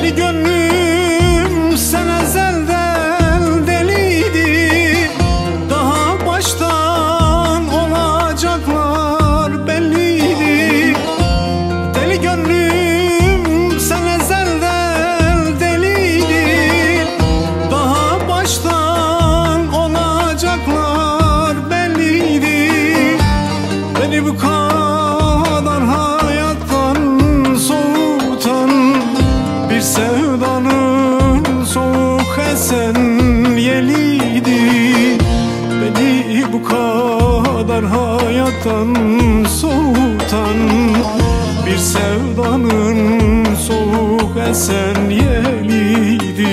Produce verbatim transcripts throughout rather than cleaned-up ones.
Deli gönlüm sen ezelden deliydi. Daha baştan olacaklar belliydi. Deli gönlüm sen ezelden deliydi. Daha baştan olacaklar belliydi. Beni bu kadar hayattan soğutan bir sevdanın soğuk esen yeliydi. Beni bu kadar hayattan soğutan bir sevdanın soğuk esen yeliydi.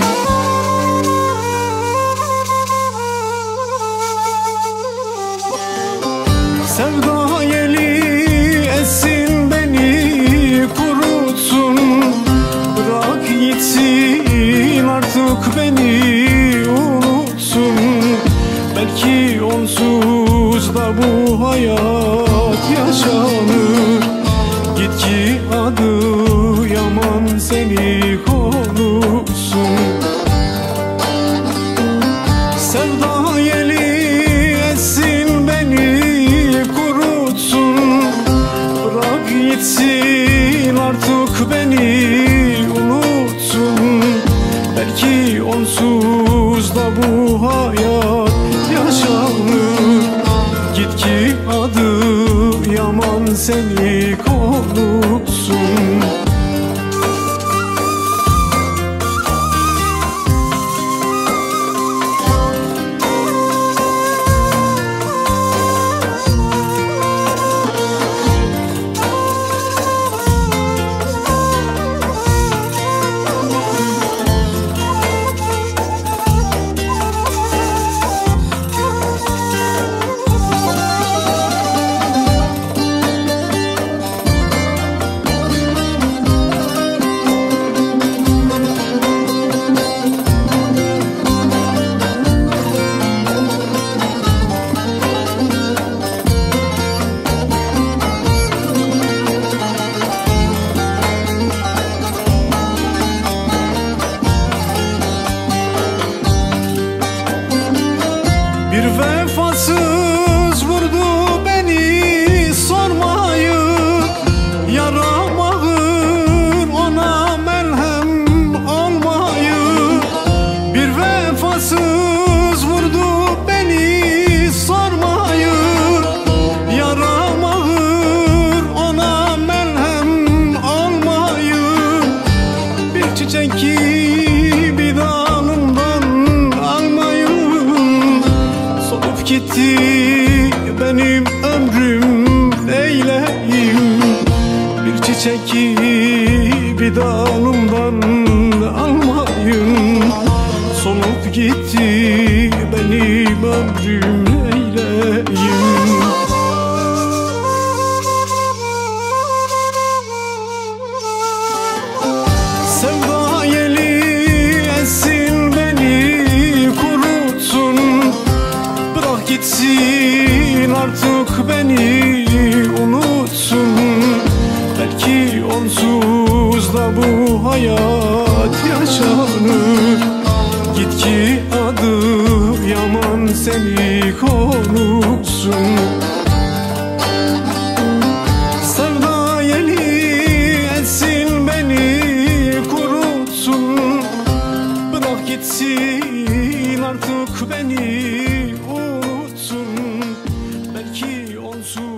Sevda yeli essin beni kurutsun. Bırak gitsin artık beni unutsun. Belki onsuz da bu hayat yaşanır. Git ki adı yaman seni konuşsun. Sevda yeli essin beni kurutsun. Bırak gitsin artık beni unutsun. Belki onsuz da bu hayat yaşanır. Git ki adı yaman seni konuşsun. Bir vefasız vurdu beni sormayı. Yaram ağır ona merhem olmayı. Bir vefasız vurdu beni sormayı. Yaram ağır ona merhem olmayı. Bir çiçek gibi dalından almayın. Solup gitti benim ömrüm neyleyim. Bir çiçek gibi dalımdan almayın. Solup gitti benim ömrüm neyleyim. Sevda yeli essin beni kurutsun. Bırak gitsin artık beni unutsun. Belki onsuz da bu hayat yaşanır. Git ki adı yaman seni konuşsun. Sevda yeli etsin beni kurutsun. Bırak gitsin artık beni unutsun. Belki onsuz